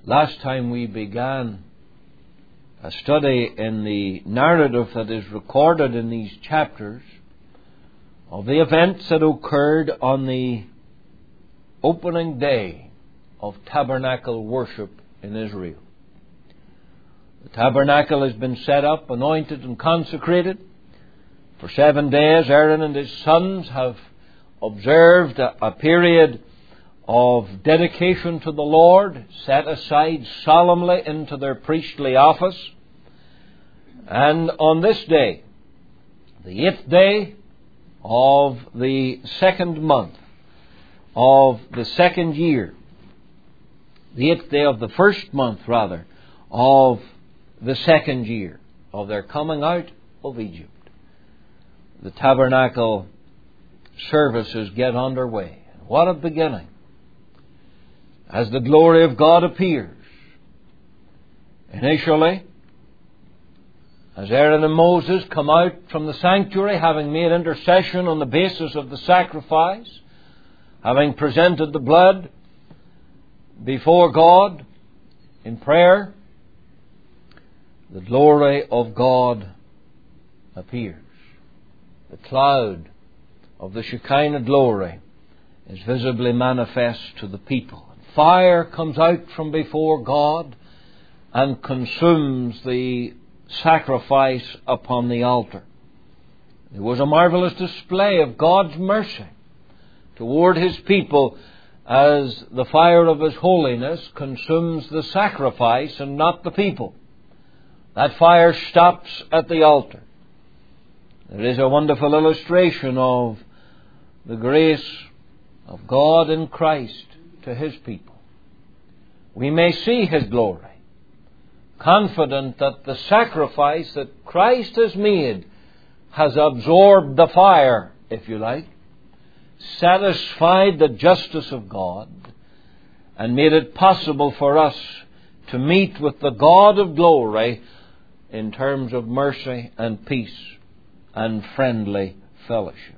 Last time we began a study in the narrative that is recorded in these chapters of the events that occurred on the opening day of tabernacle worship in Israel. The tabernacle has been set up, anointed and consecrated. For 7 days, Aaron and his sons have observed a period of dedication to the Lord, set aside solemnly into their priestly office. And on this day, the 8th day of the second month of the second year, the 8th day of the first month, rather, of the second year of their coming out of Egypt, the tabernacle services get underway. What a beginning! As the glory of God appears, initially, as Aaron and Moses come out from the sanctuary, having made intercession on the basis of the sacrifice, having presented the blood before God in prayer, the glory of God appears. The cloud of the Shekinah glory is visibly manifest to the people. Fire comes out from before God and consumes the sacrifice upon the altar. There was a marvelous display of God's mercy toward His people as the fire of His holiness consumes the sacrifice and not the people. That fire stops at the altar. There is a wonderful illustration of the grace of God in Christ to His people. We may see His glory, confident that the sacrifice that Christ has made has absorbed the fire, if you like, satisfied the justice of God, and made it possible for us to meet with the God of glory in terms of mercy and peace and friendly fellowship.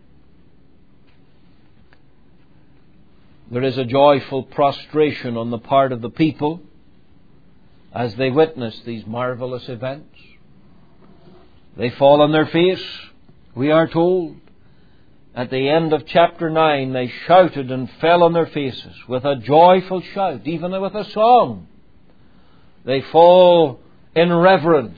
There is a joyful prostration on the part of the people as they witness these marvelous events. They fall on their face, we are told. At the end of chapter 9, they shouted and fell on their faces with a joyful shout, even with a song. They fall in reverence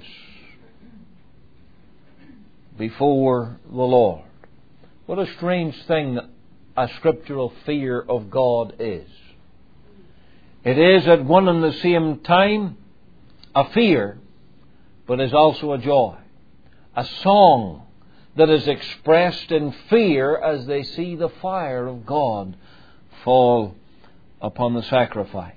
before the Lord. What a strange thing a scriptural fear of God is. It is at one and the same time a fear, but is also a joy. A song that is expressed in fear as they see the fire of God fall upon the sacrifice.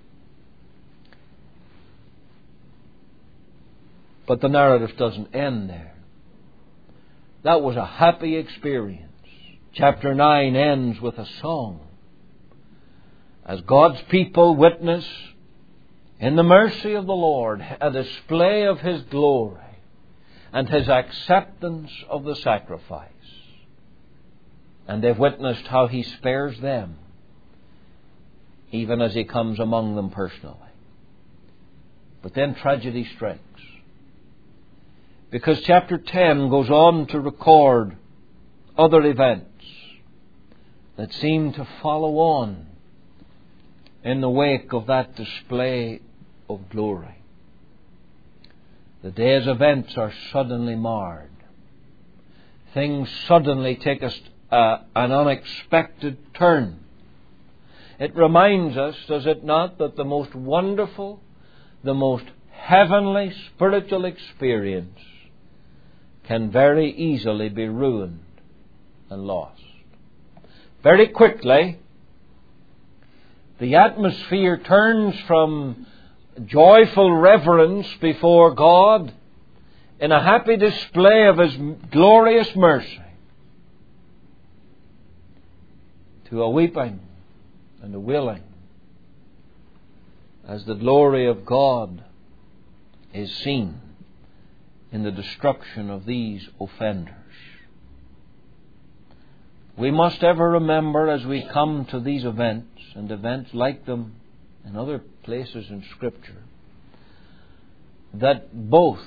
But the narrative doesn't end there. That was a happy experience. Chapter 9 ends with a song. As God's people witness in the mercy of the Lord a display of His glory and His acceptance of the sacrifice. And they've witnessed how He spares them, even as He comes among them personally. But then tragedy strikes. Because chapter 10 goes on to record other events that seem to follow on in the wake of that display of glory. The day's events are suddenly marred. Things suddenly take an unexpected turn. It reminds us, does it not, that the most wonderful, the most heavenly spiritual experience can very easily be ruined and lost. Very quickly, the atmosphere turns from joyful reverence before God in a happy display of His glorious mercy to a weeping and a wailing as the glory of God is seen in the destruction of these offenders. We must ever remember as we come to these events and events like them in other places in Scripture, that both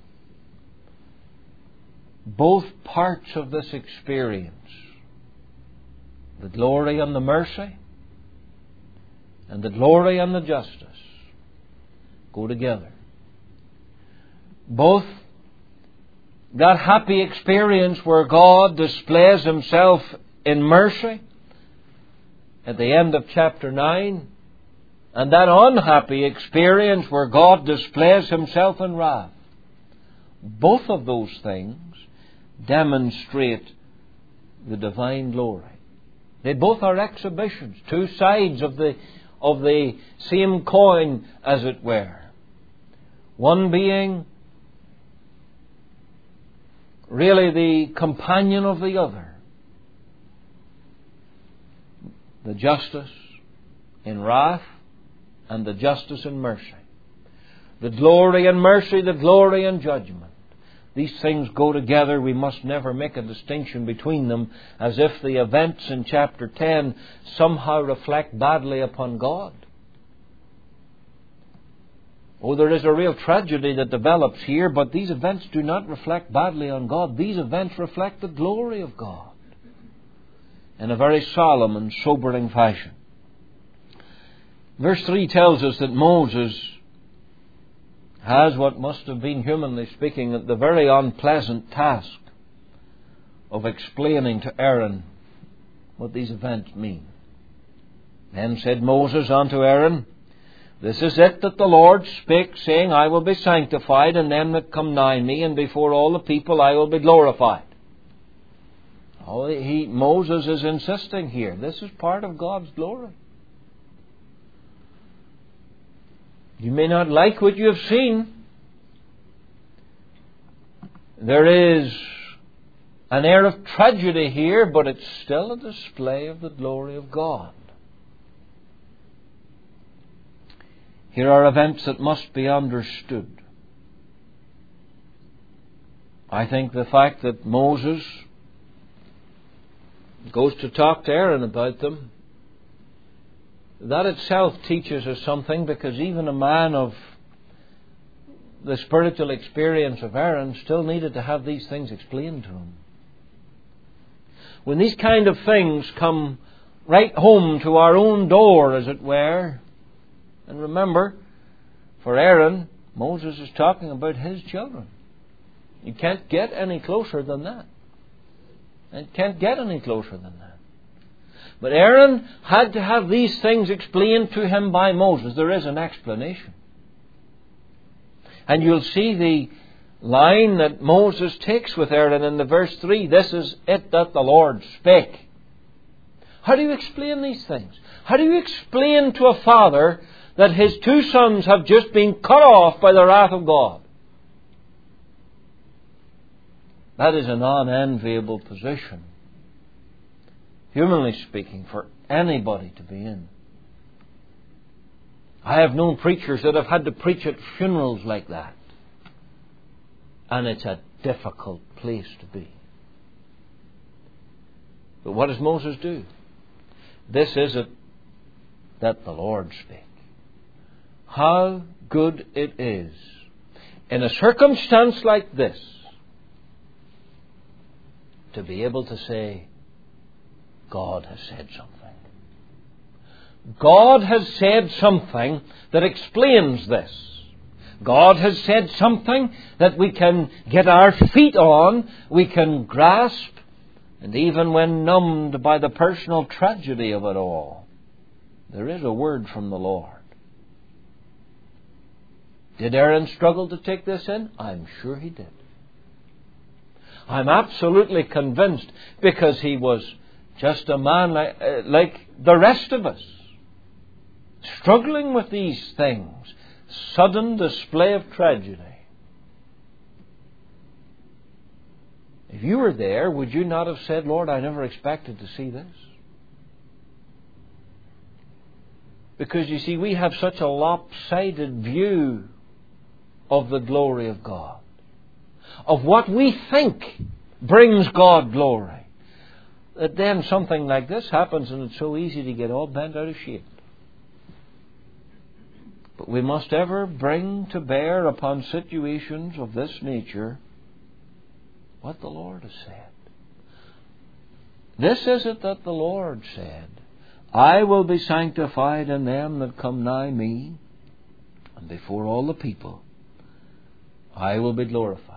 parts of this experience, the glory and the mercy, and the glory and the justice, go together. Both that happy experience where God displays Himself in mercy at the end of chapter 9, and that unhappy experience where God displays Himself in wrath. Both of those things demonstrate the divine glory. They both are exhibitions, two sides of the same coin, as it were. One being really the companion of the other. The justice in wrath and the justice in mercy. The glory in mercy, the glory in judgment. These things go together. We must never make a distinction between them, as if the events in chapter 10 somehow reflect badly upon God. Oh, there is a real tragedy that develops here, but these events do not reflect badly on God. These events reflect the glory of God in a very solemn and sobering fashion. Verse 3 tells us that Moses has what must have been, humanly speaking, the very unpleasant task of explaining to Aaron what these events mean. Then said Moses unto Aaron, This is it that the Lord spake, saying, I will be sanctified, and them that come nigh me, and before all the people I will be glorified. Oh, Moses is insisting here. This is part of God's glory. You may not like what you have seen. There is an air of tragedy here, but it's still a display of the glory of God. Here are events that must be understood. I think the fact that Moses goes to talk to Aaron about them, that itself teaches us something, because even a man of the spiritual experience of Aaron still needed to have these things explained to him. When these kind of things come right home to our own door, as it were, and remember, for Aaron, Moses is talking about his children. You can't get any closer than that. It can't get any closer than that. But Aaron had to have these things explained to him by Moses. There is an explanation. And you'll see the line that Moses takes with Aaron in the verse 3. This is it that the Lord spake. How do you explain these things? How do you explain to a father that his two sons have just been cut off by the wrath of God? That is an unenviable position, humanly speaking, for anybody to be in. I have known preachers that have had to preach at funerals like that. And it's a difficult place to be. But what does Moses do? This is it that the Lord spake. How good it is, in a circumstance like this, to be able to say, God has said something. God has said something that explains this. God has said something that we can get our feet on, we can grasp, and even when numbed by the personal tragedy of it all, there is a word from the Lord. Did Aaron struggle to take this in? I'm sure he did. I'm absolutely convinced, because he was just a man like the rest of us, struggling with these things. Sudden display of tragedy. If you were there, would you not have said, Lord, I never expected to see this? Because you see, we have such a lopsided view of the glory of God, of what we think brings God glory, that then something like this happens and it's so easy to get all bent out of shape. But we must ever bring to bear upon situations of this nature what the Lord has said. This is it that the Lord said, I will be sanctified in them that come nigh me, and before all the people I will be glorified.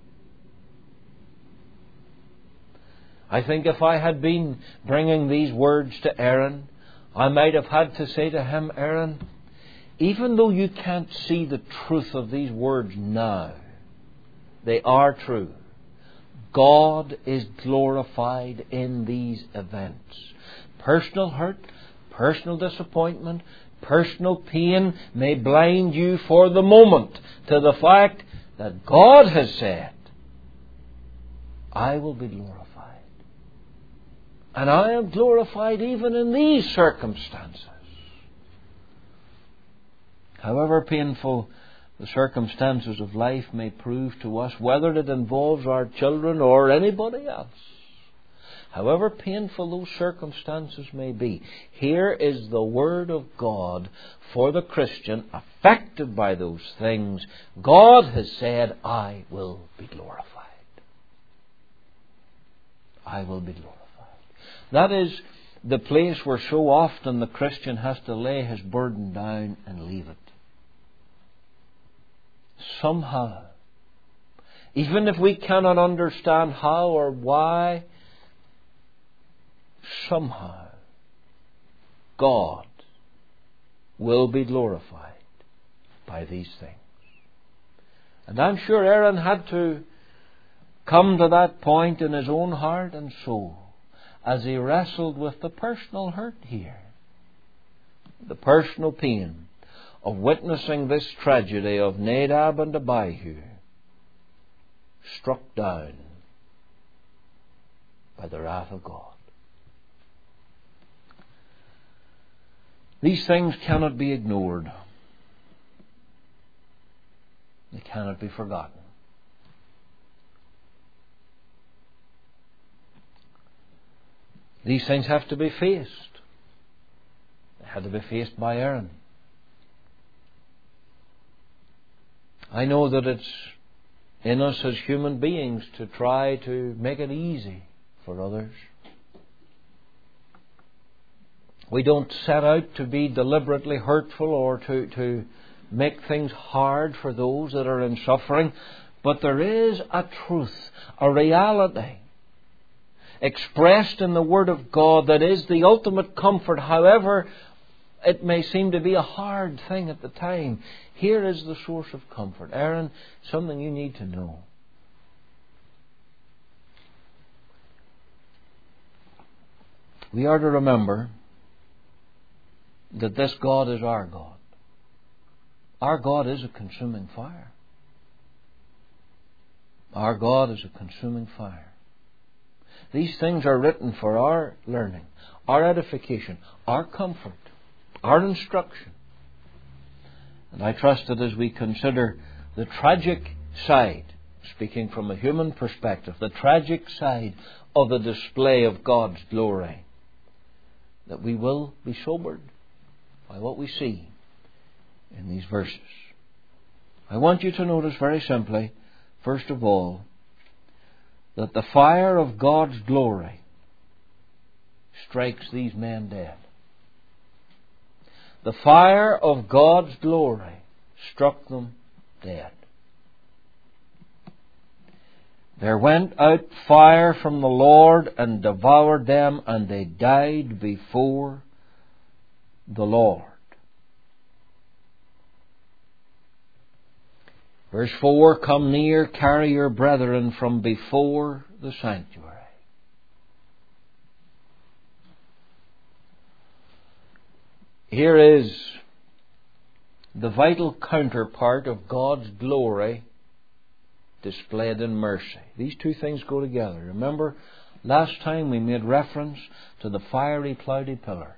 I think if I had been bringing these words to Aaron, I might have had to say to him, Aaron, even though you can't see the truth of these words now, they are true. God is glorified in these events. Personal hurt, personal disappointment, personal pain may blind you for the moment to the fact that God has said, I will be glorified. And I am glorified even in these circumstances. However painful the circumstances of life may prove to us, whether it involves our children or anybody else, however painful those circumstances may be, here is the Word of God for the Christian affected by those things. God has said, I will be glorified. I will be glorified. That is the place where so often the Christian has to lay his burden down and leave it. Somehow, even if we cannot understand how or why, somehow God will be glorified by these things. And I'm sure Aaron had to come to that point in his own heart and soul as he wrestled with the personal hurt here, the personal pain of witnessing this tragedy of Nadab and Abihu struck down by the wrath of God. These things cannot be ignored. They cannot be forgotten. These things have to be faced. They had to be faced by Aaron. I know that it's in us as human beings to try to make it easy for others. We don't set out to be deliberately hurtful or to make things hard for those that are in suffering, but there is a truth, a reality expressed in the Word of God that is the ultimate comfort, however it may seem to be a hard thing at the time. Here is the source of comfort. Aaron, something you need to know. We are to remember that this God is our God. Our God is a consuming fire. Our God is a consuming fire. These things are written for our learning, our edification, our comfort, our instruction. And I trust that as we consider the tragic side, speaking from a human perspective, the tragic side of the display of God's glory, that we will be sobered by what we see in these verses. I want you to notice very simply, first of all, that the fire of God's glory strikes these men dead. The fire of God's glory struck them dead. There went out fire from the Lord and devoured them, and they died before the Lord. Verse 4, come near, carry your brethren from before the sanctuary. Here is the vital counterpart of God's glory displayed in mercy. These two things go together. Remember, last time we made reference to the fiery, cloudy pillar.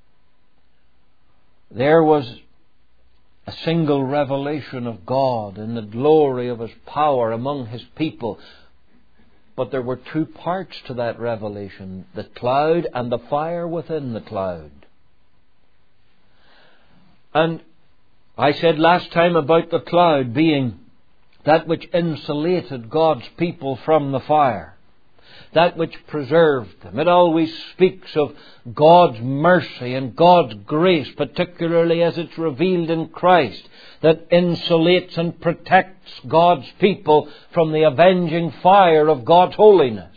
There was a single revelation of God in the glory of His power among His people. But there were two parts to that revelation, the cloud and the fire within the cloud. And I said last time about the cloud being that which insulated God's people from the fire, that which preserved them. It always speaks of God's mercy and God's grace, particularly as it's revealed in Christ, that insulates and protects God's people from the avenging fire of God's holiness.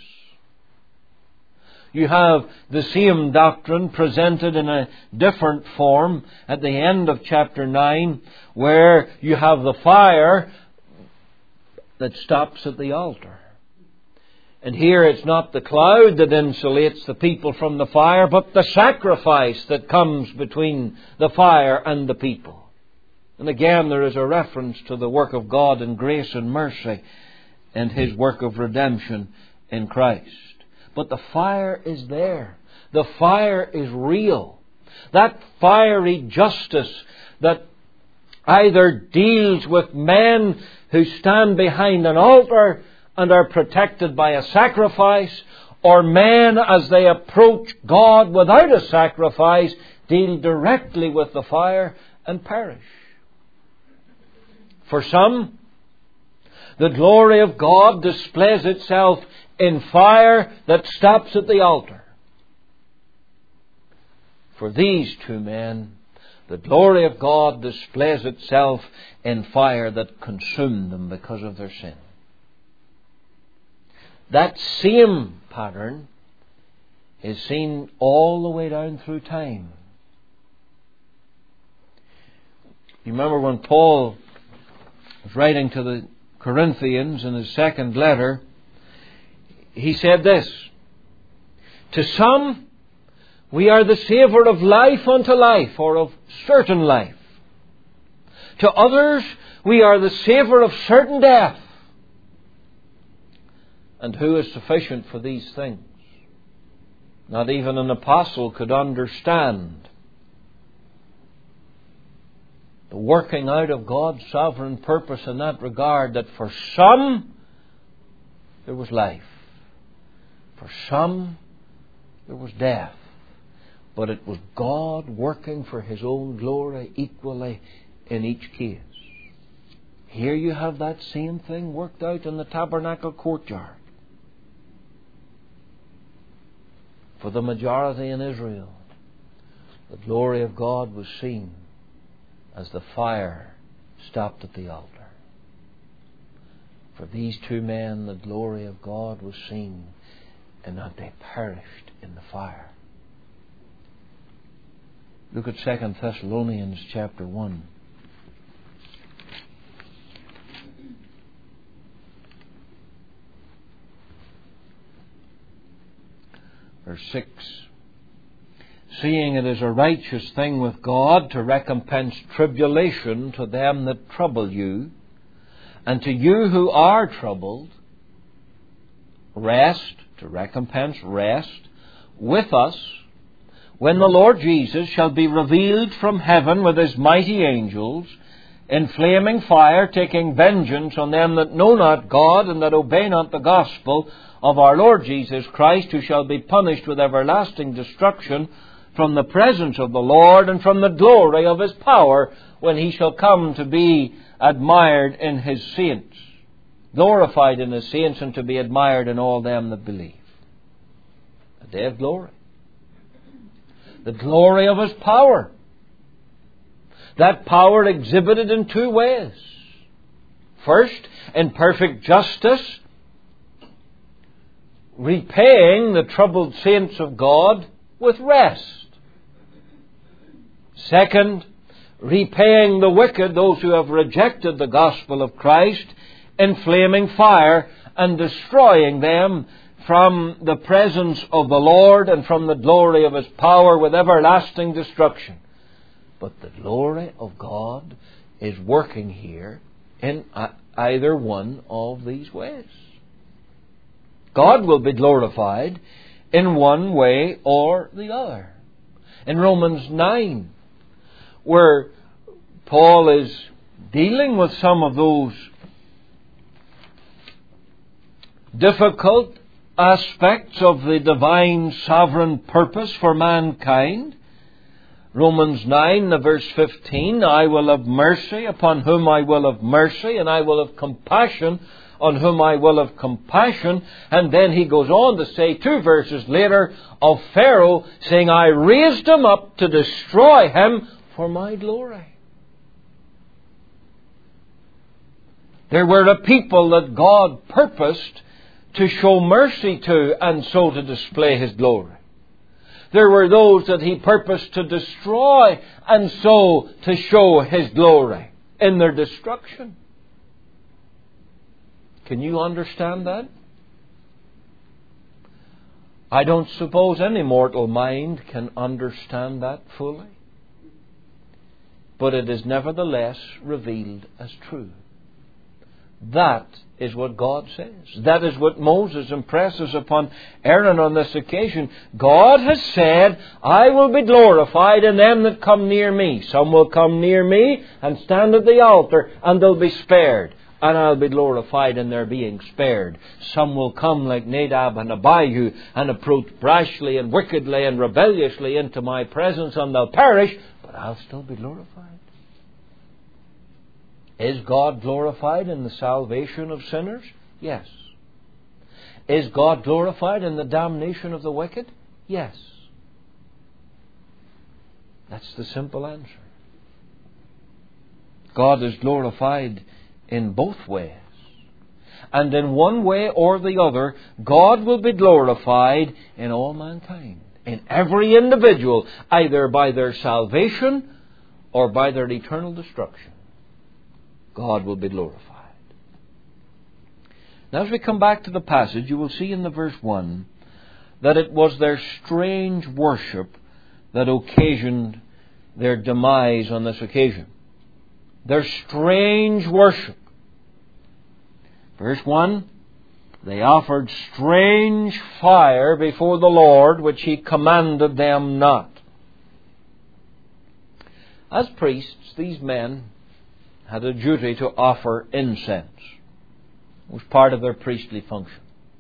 You have the same doctrine presented in a different form at the end of chapter 9, where you have the fire that stops at the altar. And here it's not the cloud that insulates the people from the fire, but the sacrifice that comes between the fire and the people. And again, there is a reference to the work of God in grace and mercy and His work of redemption in Christ. But the fire is there. The fire is real. That fiery justice that either deals with men who stand behind an altar and are protected by a sacrifice, or men as they approach God without a sacrifice deal directly with the fire and perish. For some, the glory of God displays itself in fire that stops at the altar. For these two men, the glory of God displays itself in fire that consumed them because of their sin. That same pattern is seen all the way down through time. You remember when Paul was writing to the Corinthians in his second letter, he said this: to some, we are the savour of life unto life, or of certain life. To others, we are the savour of certain death. And who is sufficient for these things? Not even an apostle could understand the working out of God's sovereign purpose in that regard, that for some there was life. For some there was death. But it was God working for His own glory equally in each case. Here you have that same thing worked out in the tabernacle courtyard. For the majority in Israel, the glory of God was seen as the fire stopped at the altar. For these two men, the glory of God was seen in that they perished in the fire. Look at 2 Thessalonians chapter 1. Verse 6. Seeing it is a righteous thing with God to recompense tribulation to them that trouble you, and to you who are troubled, rest, to recompense rest, with us, when the Lord Jesus shall be revealed from heaven with His mighty angels, in flaming fire, taking vengeance on them that know not God and that obey not the gospel of our Lord Jesus Christ, who shall be punished with everlasting destruction from the presence of the Lord and from the glory of His power, when He shall come to be admired in His saints, glorified in His saints, and to be admired in all them that believe. A day of glory. The glory of His power. That power exhibited in two ways. First, in perfect justice, repaying the troubled saints of God with rest. Second, repaying the wicked, those who have rejected the gospel of Christ, in flaming fire, and destroying them from the presence of the Lord and from the glory of His power with everlasting destruction. But the glory of God is working here in either one of these ways. God will be glorified in one way or the other. In Romans 9, where Paul is dealing with some of those difficult aspects of the divine sovereign purpose for mankind, Romans 9, verse 15, I will have mercy upon whom I will have mercy, and I will have compassion on whom I will have compassion. And then he goes on to say 2 verses later of Pharaoh, saying, I raised him up to destroy him for my glory. There were a people that God purposed to show mercy to, and so to display His glory. There were those that He purposed to destroy, and so to show His glory in their destruction. Can you understand that? I don't suppose any mortal mind can understand that fully. But it is nevertheless revealed as true. That is what God says. That is what Moses impresses upon Aaron on this occasion. God has said, I will be glorified in them that come near me. Some will come near me and stand at the altar, and they'll be spared. And I'll be glorified in their being spared. Some will come like Nadab and Abihu and approach brashly and wickedly and rebelliously into my presence, and they'll perish, but I'll still be glorified. Is God glorified in the salvation of sinners? Yes. Is God glorified in the damnation of the wicked? Yes. That's the simple answer. God is glorified in both ways. And in one way or the other, God will be glorified in all mankind, in every individual, either by their salvation or by their eternal destruction. God will be glorified. Now, as we come back to the passage, you will see in the verse 1 that it was their strange worship that occasioned their demise on this occasion. Their strange worship. Verse 1, they offered strange fire before the Lord, which He commanded them not. As priests, these men had a duty to offer incense. It was part of their priestly function.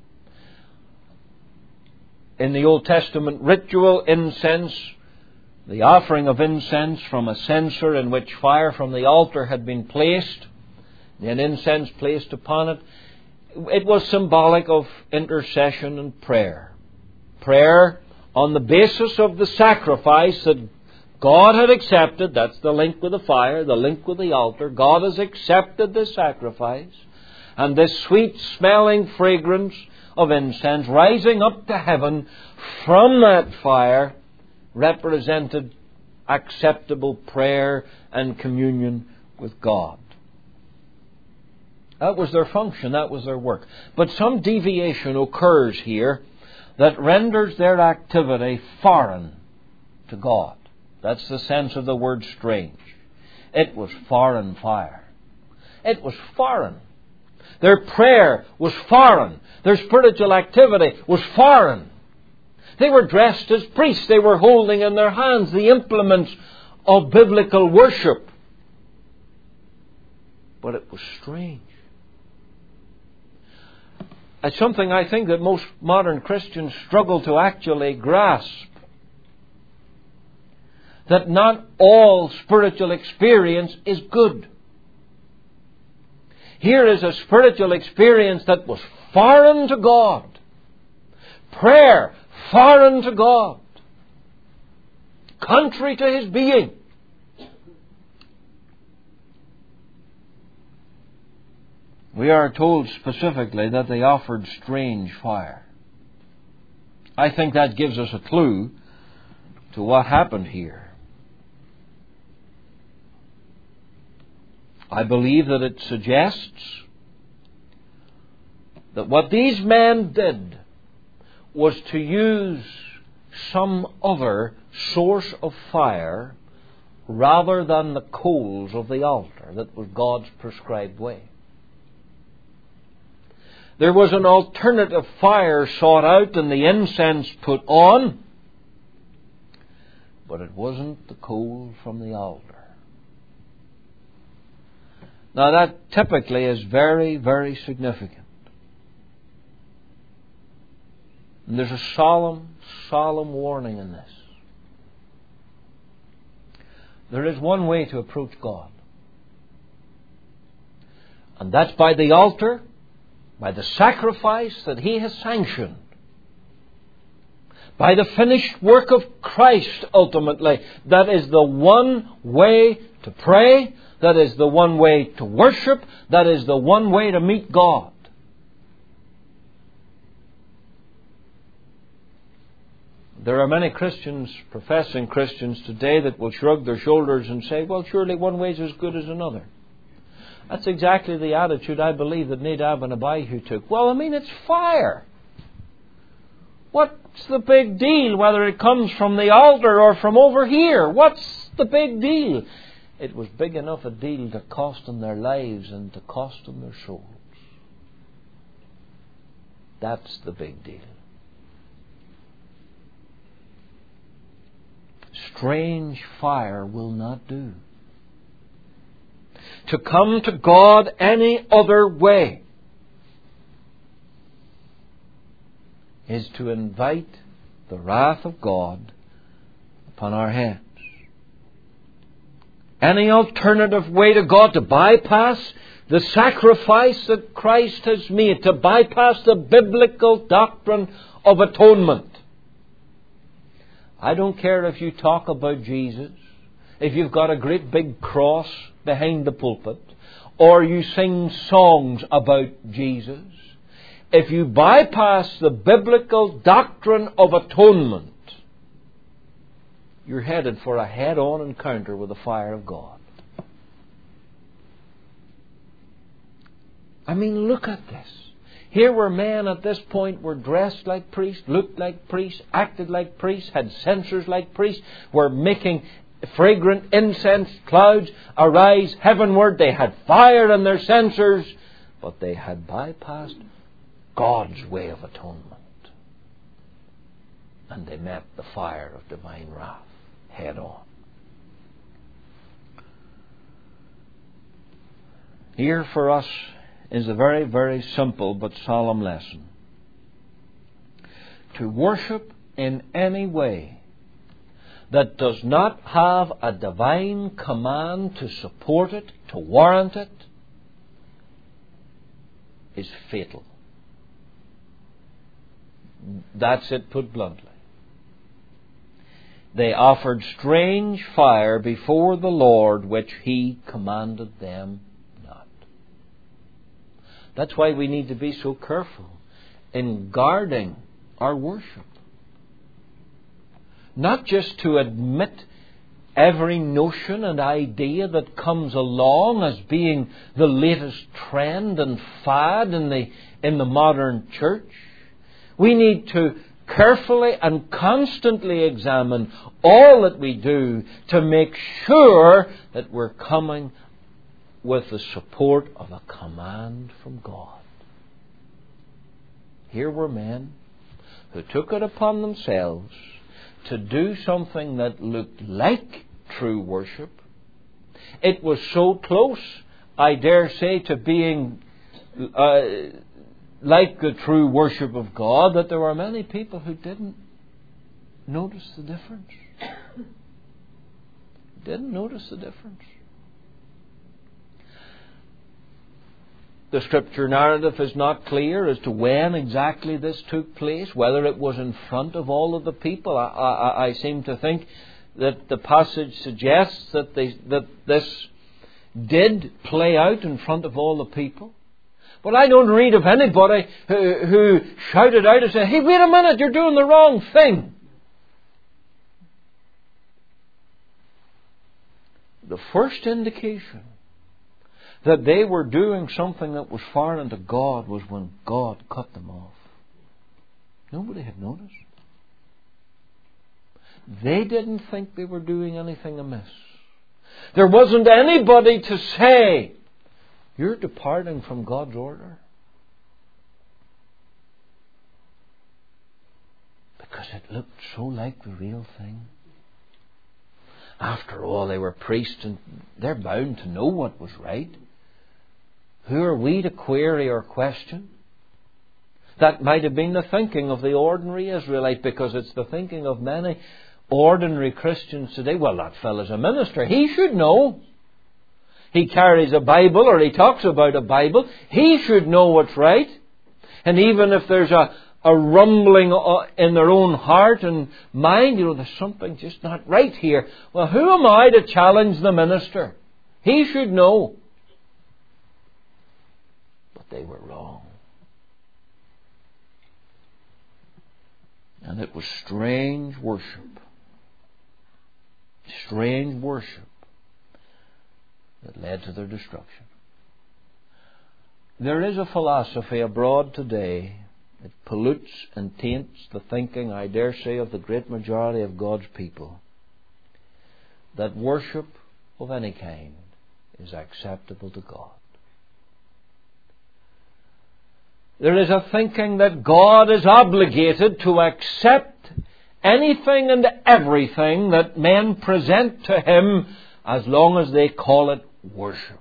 In the Old Testament ritual, incense, the offering of incense from a censer in which fire from the altar had been placed, and incense placed upon it, it was symbolic of intercession and prayer. Prayer on the basis of the sacrifice that God had accepted. That's the link with the fire, the link with the altar. God has accepted this sacrifice. And this sweet smelling fragrance of incense rising up to heaven from that fire represented acceptable prayer and communion with God. That was their function, that was their work. But some deviation occurs here that renders their activity foreign to God. That's the sense of the word strange. It was foreign fire. It was foreign. Their prayer was foreign. Their spiritual activity was foreign. They were dressed as priests. They were holding in their hands the implements of biblical worship. But it was strange. It's something I think that most modern Christians struggle to actually grasp. That not all spiritual experience is good. Here is a spiritual experience that was foreign to God. Prayer, foreign to God. Contrary to His being. We are told specifically that they offered strange fire. I think that gives us a clue to what happened here. I believe that it suggests that what these men did was to use some other source of fire rather than the coals of the altar that was God's prescribed way. There was an alternative fire sought out and the incense put on, but it wasn't the coal from the altar. Now that typically is very, very significant. And there's a solemn, solemn warning in this. There is one way to approach God. And that's by the altar, by the sacrifice that He has sanctioned. By the finished work of Christ, ultimately. That is the one way to pray. That is the one way to worship. That is the one way to meet God. There are many Christians, professing Christians today, that will shrug their shoulders and say, well, surely one way is as good as another. That's exactly the attitude, I believe, that Nadab and Abihu took. Well, I mean, it's fire. What's the big deal whether it comes from the altar or from over here? What's the big deal? It was big enough a deal to cost them their lives and to cost them their souls. That's the big deal. Strange fire will not do. To come to God any other way is to invite the wrath of God upon our heads. Any alternative way to God, to bypass the sacrifice that Christ has made, to bypass the biblical doctrine of atonement. I don't care if you talk about Jesus, if you've got a great big cross behind the pulpit, or you sing songs about Jesus. If you bypass the biblical doctrine of atonement, you're headed for a head-on encounter with the fire of God. I mean, look at this. Here were men at this point were dressed like priests, looked like priests, acted like priests, had censers like priests, were making fragrant incense clouds arise heavenward. They had fire in their censers, but they had bypassed God's way of atonement. And they met the fire of divine wrath head on. Here for us is a very, very simple but solemn lesson. To worship in any way that does not have a divine command to support it, to warrant it, is fatal. That's it put bluntly. They offered strange fire before the Lord, which He commanded them not. That's why we need to be so careful in guarding our worship. Not just to admit every notion and idea that comes along as being the latest trend and fad in the modern church. We need to carefully and constantly examine all that we do to make sure that we're coming with the support of a command from God. Here were men who took it upon themselves to do something that looked like true worship. It was so close, I dare say, to being like the true worship of God that there were many people who didn't notice the difference. Didn't notice the difference. The Scripture narrative is not clear as to when exactly this took place, whether it was in front of all of the people. I seem to think that the passage suggests that this did play out in front of all the people. But I don't read of anybody who shouted out and said, "Hey, wait a minute, you're doing the wrong thing." The first indication that they were doing something that was foreign to God was when God cut them off. Nobody had noticed. They didn't think they were doing anything amiss. There wasn't anybody to say, "You're departing from God's order." Because it looked so like the real thing. After all, they were priests and they're bound to know what was right. Who are we to query or question? That might have been the thinking of the ordinary Israelite, because it's the thinking of many ordinary Christians today, well, that fellow's a minister. He should know. He carries a Bible, or he talks about a Bible. He should know what's right. And even if there's a rumbling in their own heart and mind, there's something just not right here. Well, who am I to challenge the minister? He should know. But they were wrong. And it was strange worship. Strange worship that led to their destruction. There is a philosophy abroad today that pollutes and taints the thinking, I dare say, of the great majority of God's people, that worship of any kind is acceptable to God. There is a thinking that God is obligated to accept anything and everything that men present to Him as long as they call it worship.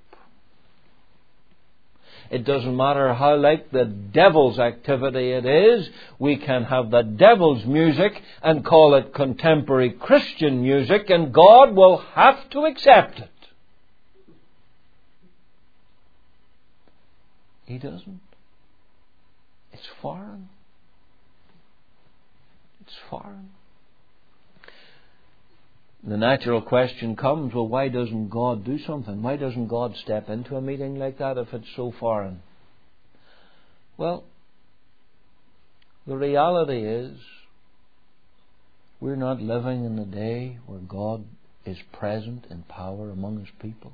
It doesn't matter how like the devil's activity it is. We can have the devil's music and call it contemporary Christian music, and God will have to accept it. He doesn't. It's foreign. It's foreign. The natural question comes, well, why doesn't God do something? Why doesn't God step into a meeting like that if it's so foreign? Well, the reality is we're not living in a day where God is present in power among His people.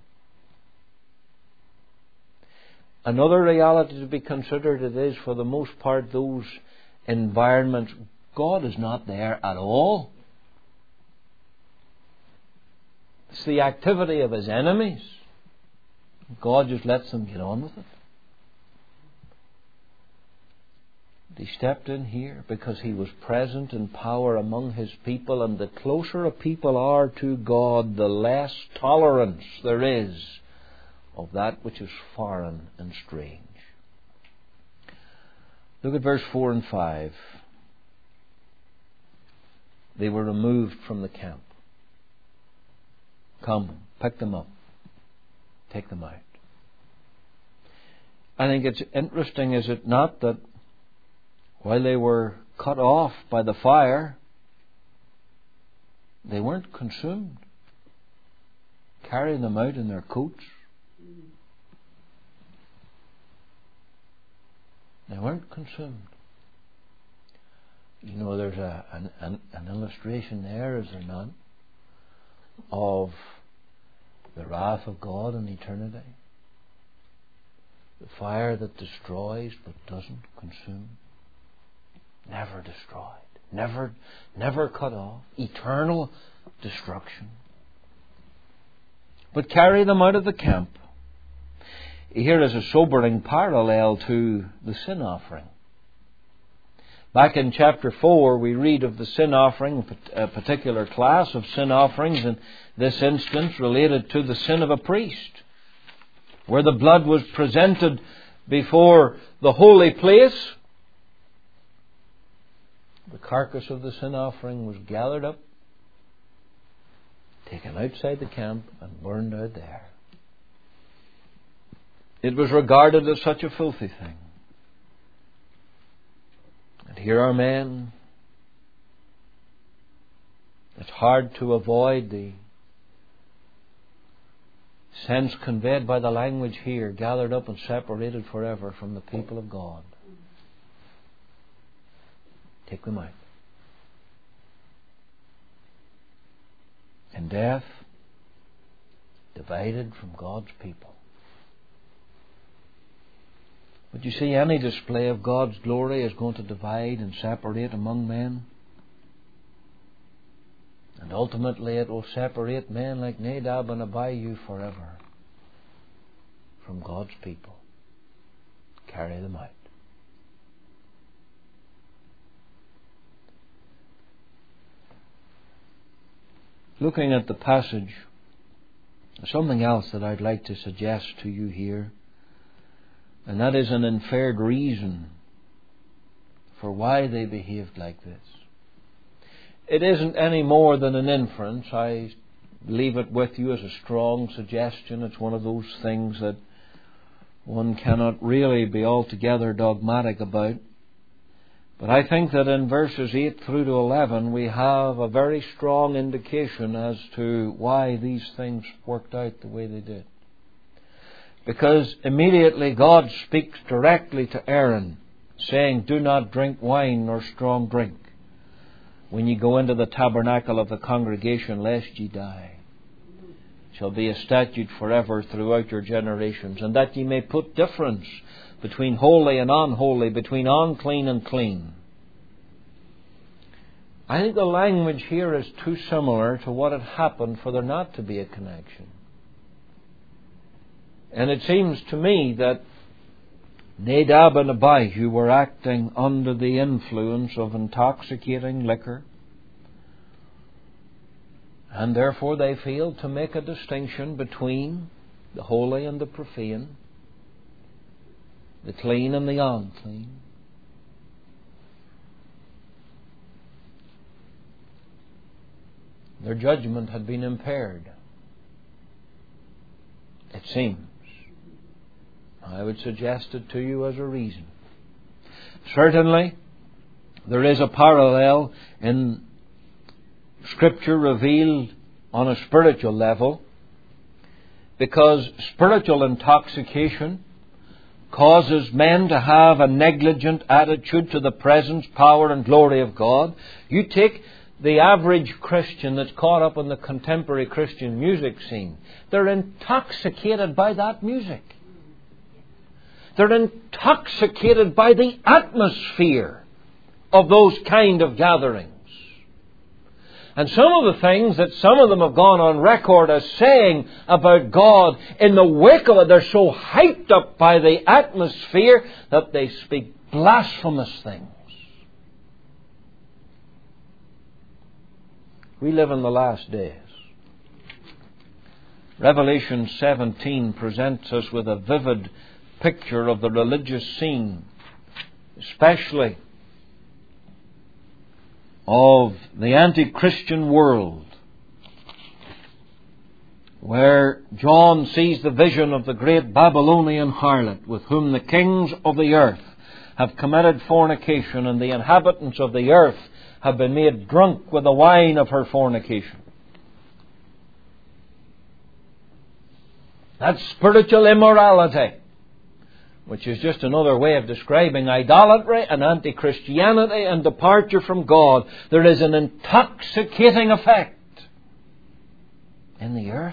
Another reality to be considered it is, for the most part, those environments, God is not there at all. It's the activity of His enemies. God just lets them get on with it. He stepped in here because He was present in power among His people, and the closer a people are to God, the less tolerance there is of that which is foreign and strange. Look at verse 4 and 5. They were removed from the camp. Come, pick them up. Take them out. I think it's interesting, is it not, that while they were cut off by the fire, they weren't consumed. Carrying them out in their coats. They weren't consumed. There's an illustration there, is there not, of the wrath of God in eternity. The fire that destroys but doesn't consume. Never destroyed. Never cut off. Eternal destruction. But carry them out of the camp. Here is a sobering parallel to the sin offering. Back in chapter 4, we read of the sin offering, a particular class of sin offerings, in this instance related to the sin of a priest, where the blood was presented before the holy place. The carcass of the sin offering was gathered up, taken outside the camp, and burned out there. It was regarded as such a filthy thing. And here are men. It's hard to avoid the sense conveyed by the language here, gathered up and separated forever from the people of God. Take them out. In death, divided from God's people. But you see, any display of God's glory is going to divide and separate among men. And ultimately it will separate men like Nadab and Abihu forever from God's people. Carry them out. Looking at the passage, something else that I'd like to suggest to you here, and that is an inferred reason for why they behaved like this. it isn't any more than an inference. I leave it with you as a strong suggestion. It's one of those things that one cannot really be altogether dogmatic about. But I think that in verses 8 through to 11 we have a very strong indication as to why these things worked out the way they did. Because immediately God speaks directly to Aaron, saying, "Do not drink wine nor strong drink when ye go into the tabernacle of the congregation, lest ye die. It shall be a statute forever throughout your generations, and that ye may put difference between holy and unholy, between unclean and clean." I think the language here is too similar to what had happened for there not to be a connection. And it seems to me that Nadab and Abihu were acting under the influence of intoxicating liquor, and therefore they failed to make a distinction between the holy and the profane, the clean and the unclean. Their judgment had been impaired, it seems. I would suggest it to you as a reason. Certainly, there is a parallel in Scripture revealed on a spiritual level, because spiritual intoxication causes men to have a negligent attitude to the presence, power and glory of God. You take the average Christian that's caught up in the contemporary Christian music scene. They're intoxicated by that music. They're intoxicated by the atmosphere of those kind of gatherings. And some of the things that some of them have gone on record as saying about God, in the wake of it, they're so hyped up by the atmosphere that they speak blasphemous things. We live in the last days. Revelation 17 presents us with a vivid picture of the religious scene, especially of the anti-Christian world, where John sees the vision of the great Babylonian harlot, with whom the kings of the earth have committed fornication, and the inhabitants of the earth have been made drunk with the wine of her fornication. That's spiritual immorality, which is just another way of describing idolatry and anti-Christianity and departure from God. There is an intoxicating effect in the earth.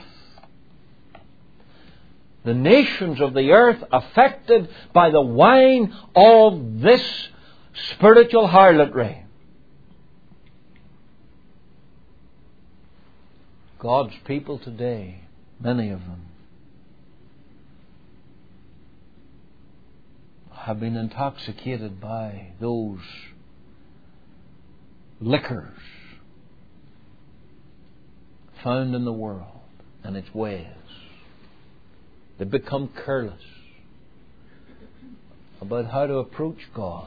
The nations of the earth affected by the wine of this spiritual harlotry. God's people today, many of them, have been intoxicated by those liquors found in the world and its ways. They become careless about how to approach God.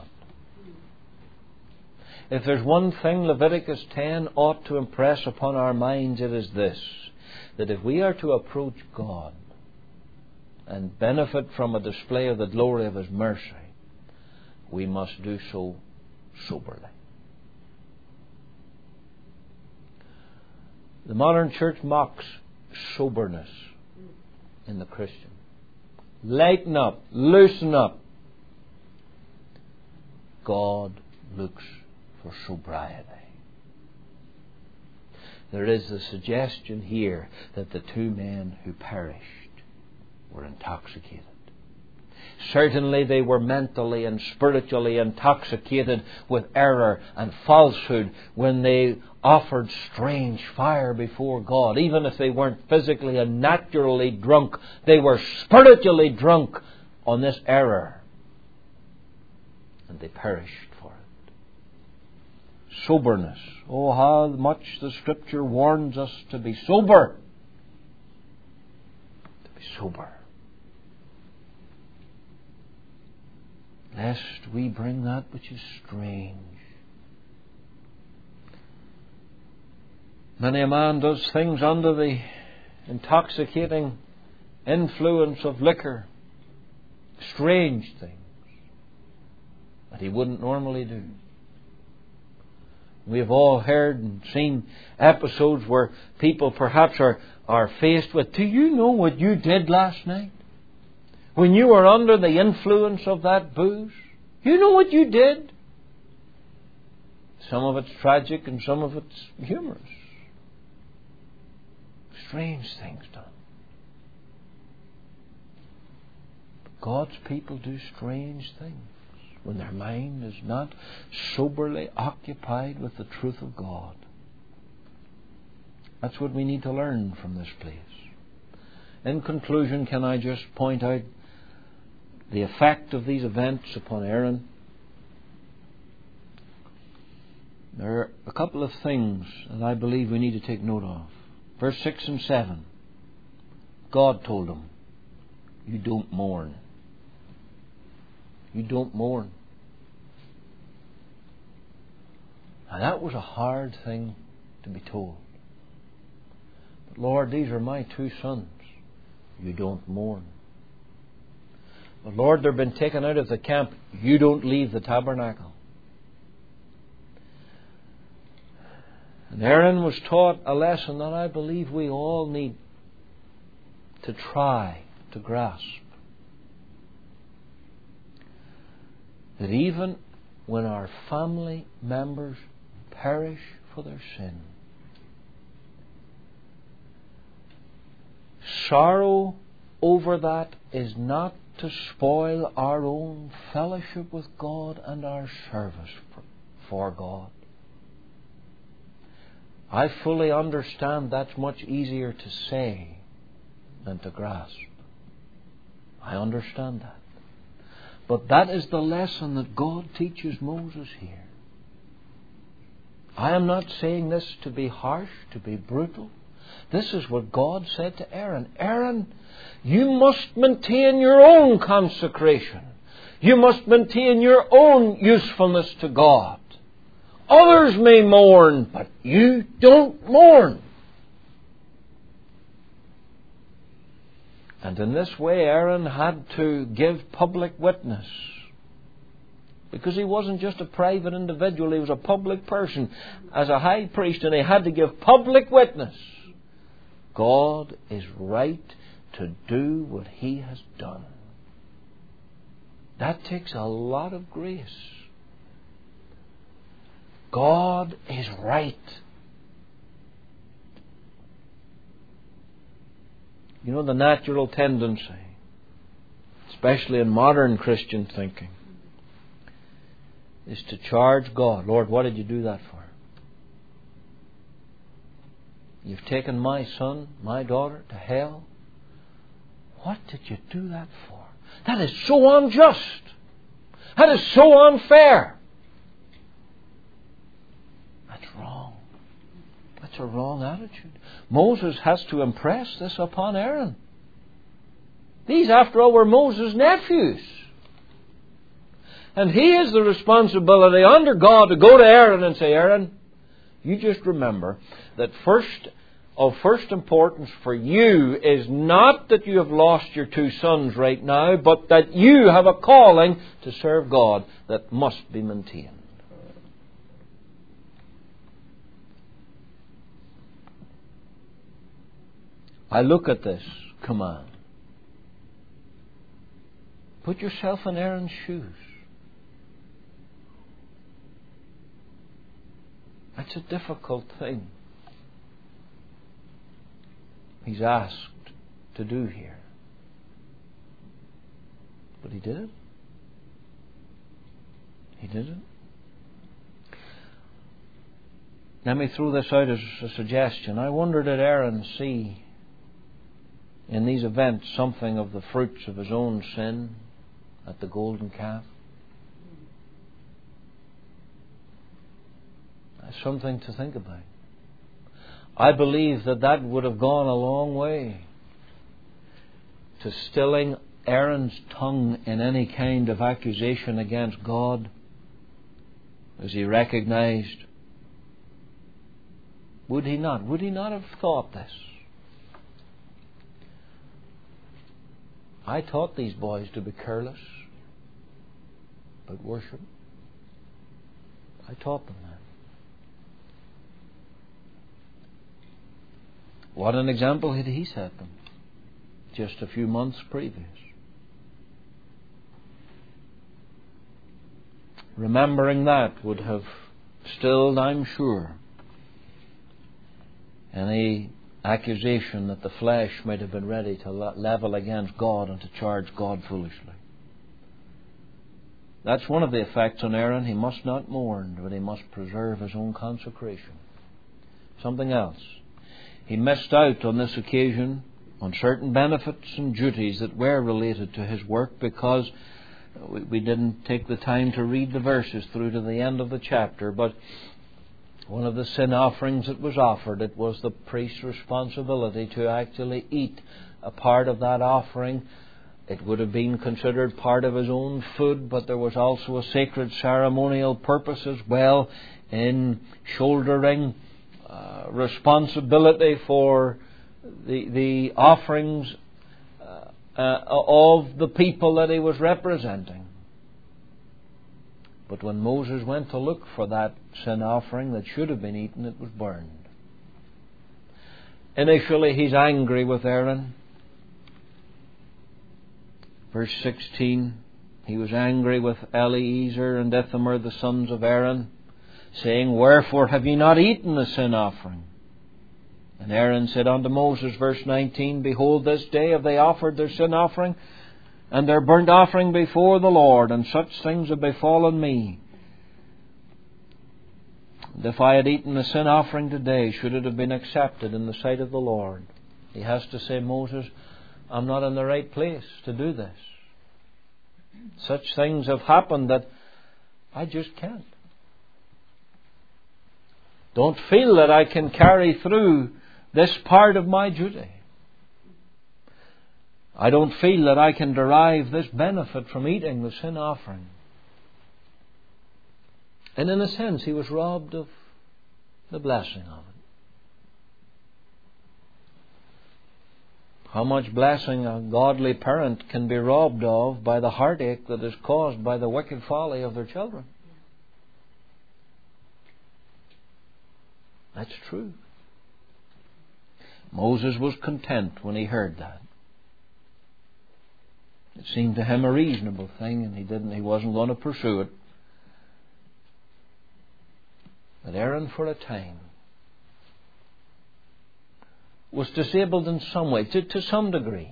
If there's one thing Leviticus 10 ought to impress upon our minds, it is this: that if we are to approach God and benefit from a display of the glory of His mercy, we must do so soberly. The modern church mocks soberness in the Christian. Lighten up, loosen up. God looks for sobriety. There is the suggestion here that the two men who perished were intoxicated. Certainly they were mentally and spiritually intoxicated with error and falsehood when they offered strange fire before God. Even if they weren't physically and naturally drunk, they were spiritually drunk on this error. And they perished for it. Soberness. Oh, how much the Scripture warns us to be sober. To be sober. Lest we bring that which is strange Many a man does things under the intoxicating influence of liquor, strange things that he wouldn't normally do. We have all heard and seen episodes where people perhaps are faced with, do you know what you did last night? When you were under the influence of that booze? You know what you did? Some of it's tragic and some of it's humorous. Strange things done. But God's people do strange things when their mind is not soberly occupied with the truth of God. That's what we need to learn from this place. In conclusion, can I just point out the effect of these events upon Aaron? There are a couple of things that I believe we need to take note of. Verse 6 and 7. God told him, you don't mourn. You don't mourn. Now that was a hard thing to be told. But Lord, these are my two sons. You don't mourn. But Lord, they've been taken out of the camp. You don't leave the tabernacle. And Aaron was taught a lesson that I believe we all need to try to grasp. That even when our family members perish for their sin, sorrow over that is not to spoil our own fellowship with God and our service for God. I fully understand that's much easier to say than to grasp. I understand that. But that is the lesson that God teaches Moses here. I am not saying this to be harsh, to be brutal. This is what God said to Aaron. Aaron, you must maintain your own consecration. You must maintain your own usefulness to God. Others may mourn, but you don't mourn. And in this way, Aaron had to give public witness. Because he wasn't just a private individual, he was a public person as a high priest, and he had to give public witness. God is right to do what He has done. That takes a lot of grace. God is right. You know, the natural tendency, especially in modern Christian thinking, is to charge God. Lord, what did you do that for? You've taken my son, my daughter to hell. What did you do that for? That is so unjust. That is so unfair. That's wrong. That's a wrong attitude. Moses has to impress this upon Aaron. These, after all, were Moses' nephews. And he has the responsibility under God to go to Aaron and say, Aaron, you just remember that of first importance for you is not that you have lost your two sons right now, but that you have a calling to serve God that must be maintained. I look at this command. Put yourself in Aaron's shoes. That's a difficult thing He's asked to do here. But he did it. He did it. Let me throw this out as a suggestion. I wonder, did Aaron see in these events something of the fruits of his own sin at the golden calf? That's something to think about. I believe that would have gone a long way to stilling Aaron's tongue in any kind of accusation against God, as he recognized Would he not? Would he not have thought this? I taught these boys to be careless about worship. I taught them that. What an example had he set them just a few months previous. Remembering that would have stilled, I'm sure, any accusation that the flesh might have been ready to level against God and to charge God foolishly. That's one of the effects on Aaron. He must not mourn, but he must preserve his own consecration. Something else. He missed out on this occasion on certain benefits and duties that were related to his work because we didn't take the time to read the verses through to the end of the chapter. But one of the sin offerings that was offered, it was the priest's responsibility to actually eat a part of that offering. It would have been considered part of his own food, but there was also a sacred ceremonial purpose as well in shouldering responsibility for the offerings of the people that he was representing. But when Moses went to look for that sin offering that should have been eaten, it was burned. Initially, he's angry with Aaron. Verse 16, he was angry with Eleazar and Ithamar, the sons of Aaron, saying, Wherefore have ye not eaten the sin offering? And Aaron said unto Moses, verse 19, Behold, this day have they offered their sin offering and their burnt offering before the Lord, and such things have befallen me. And if I had eaten the sin offering today, should it have been accepted in the sight of the Lord? He has to say, Moses, I'm not in the right place to do this. Such things have happened that I just can't. Don't feel that I can carry through this part of my duty. I don't feel that I can derive this benefit from eating the sin offering. And in a sense, he was robbed of the blessing of it. How much blessing a godly parent can be robbed of by the heartache that is caused by the wicked folly of their children. That's true. Moses was content when he heard that. It seemed to him a reasonable thing, and he wasn't going to pursue it. But Aaron, for a time, was disabled in some way, to some degree,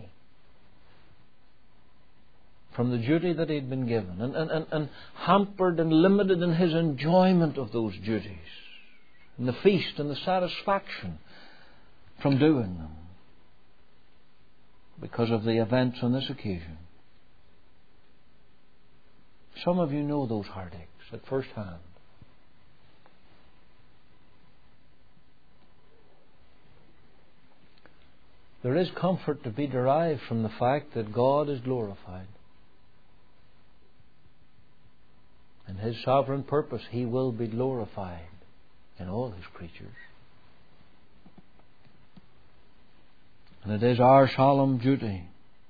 from the duty that he'd been given, and hampered and limited in his enjoyment of those duties, and the feast and the satisfaction from doing them, because of the events on this occasion. Some of you know those heartaches at first hand. There is comfort to be derived from the fact that God is glorified. In His sovereign purpose, He will be glorified in all His creatures. And it is our solemn duty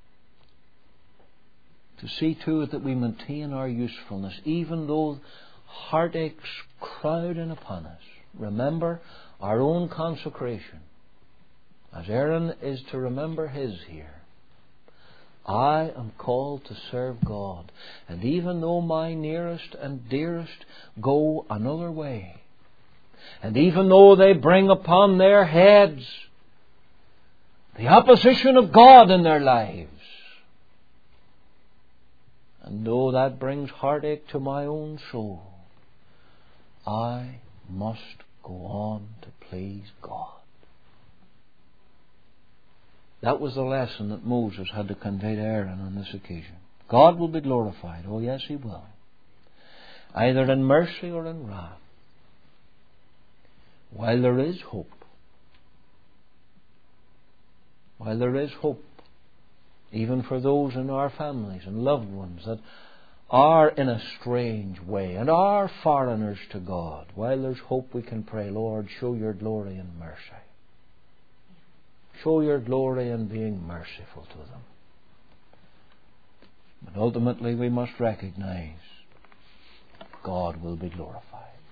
to see to it that we maintain our usefulness, even though heartaches crowd in upon us. Remember our own consecration, as Aaron is to remember his here. I am called to serve God, and even though my nearest and dearest go another way, and even though they bring upon their heads the opposition of God in their lives, and though that brings heartache to my own soul, I must go on to please God. That was the lesson that Moses had to convey to Aaron on this occasion. God will be glorified. Oh yes, He will. Either in mercy or in wrath. While there is hope. While there is hope, even for those in our families and loved ones that are in a strange way and are foreigners to God, while there's hope, we can pray, Lord, show your glory and mercy. Show your glory in being merciful to them. But ultimately we must recognize God will be glorified.